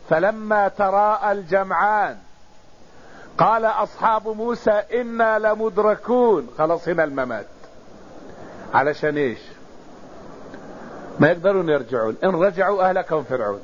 فلما تراءى الجمعان قال أصحاب موسى إنا لمدركون. خلاص هنا الممات. علشان إيش؟ ما يقدرون يرجعون، إن رجعوا أهلكهم فرعون،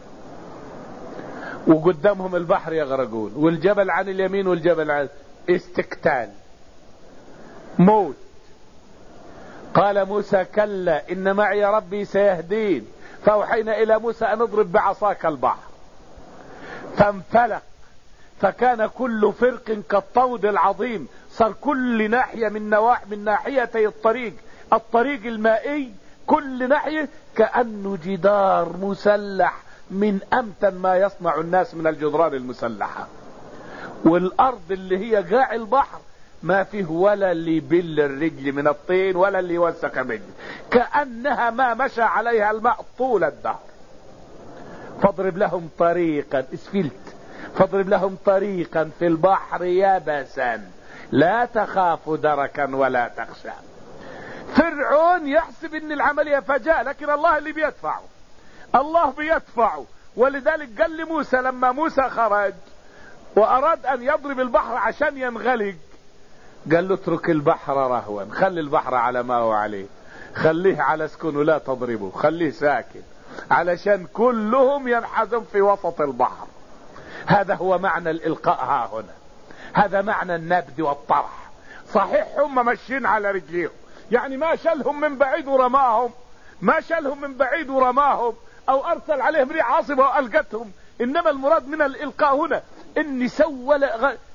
وقدامهم البحر يغرقون، والجبل عن اليمين والجبل عن استكتال، موت. قال موسى كلا إن معي ربي سيهدين، فأوحينا إلى موسى أن اضرب بعصاك البحر فانفلق فكان كل فرق كالطود العظيم. صار كل ناحية من ناحيتي الطريق المائي، كل ناحية كأنه جدار مسلح من أمتن ما يصنع الناس من الجدران المسلحة. والأرض اللي هي قاع البحر ما فيه ولا اللي يبل الرجل من الطين ولا اللي يوسخ منه، كأنها ما مشى عليها الماء طول الدهر. فاضرب لهم طريقا اسفلت، فاضرب لهم طريقا في البحر يابسا لا تخاف دركا ولا تخشى. فرعون يحسب ان العملية فجاء، لكن الله اللي بيدفعه، الله بيدفعه. ولذلك قال لموسى لما موسى خرج واراد ان يضرب البحر عشان ينغلق، قال له اترك البحر رهوا، خلي البحر على ما هو عليه، خليه على سكون ولا تضربه، خليه ساكن علشان كلهم ينحزم في وسط البحر. هذا هو معنى الإلقاء ها هنا، هذا معنى النبذ والطرح. صحيح هم ماشيين على رجليهم، يعني ما شالهم من بعيد ورماهم، ما شالهم من بعيد ورماهم او ارسل عليهم ريح عاصفة والقتهم، انما المراد من الإلقاء هنا ان سول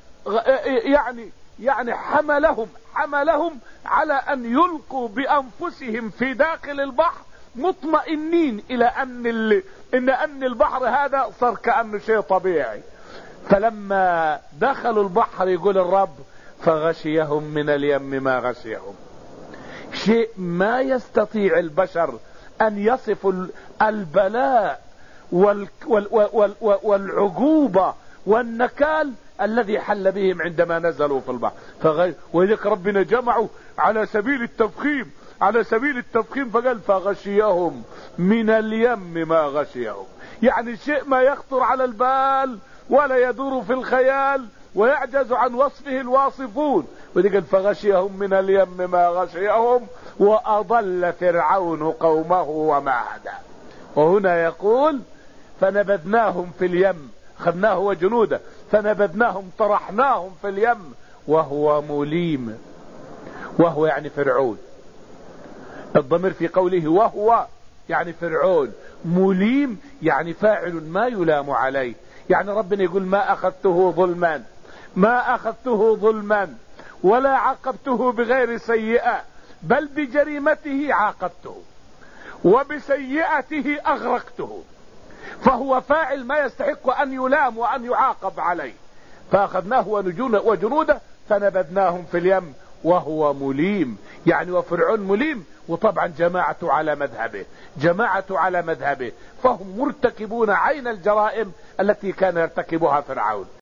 يعني حملهم على ان يلقوا بانفسهم في داخل البحر مطمئنين الى ان البحر هذا صار كأنه شيء طبيعي. فلما دخلوا البحر يقول الرب فغشيهم من اليم ما غشيهم، شيء ما يستطيع البشر ان يصفوا البلاء والعقوبة والنكال الذي حل بهم عندما نزلوا في البحر. وذلك ربنا جمعوا على سبيل التفخيم فقال فغشيهم من اليم ما غشيهم، يعني شيء ما يخطر على البال ولا يدور في الخيال ويعجز عن وصفه الواصفون. وذلك فغشيهم من اليم ما غشيهم وأضل فرعون قومه وما هدى. وهنا يقول فنبذناهم في اليم، خذناه وجنوده، فنبذناهم طرحناهم في اليم وهو مليم، وهو يعني فرعون. الضمير في قوله وهو يعني فرعون، مليم يعني فاعل ما يلام عليه. يعني ربنا يقول ما أخذته ظلما ولا عاقبته بغير سيئة، بل بجريمته عاقبته وبسيئته أغرقته، فهو فاعل ما يستحق أن يلام وأن يعاقب عليه. فأخذناه وجنوده فنبذناهم في اليم وهو مليم، يعني وفرعون مليم. وطبعا جماعة على مذهبه، فهم مرتكبون عين الجرائم التي كان يرتكبها فرعون.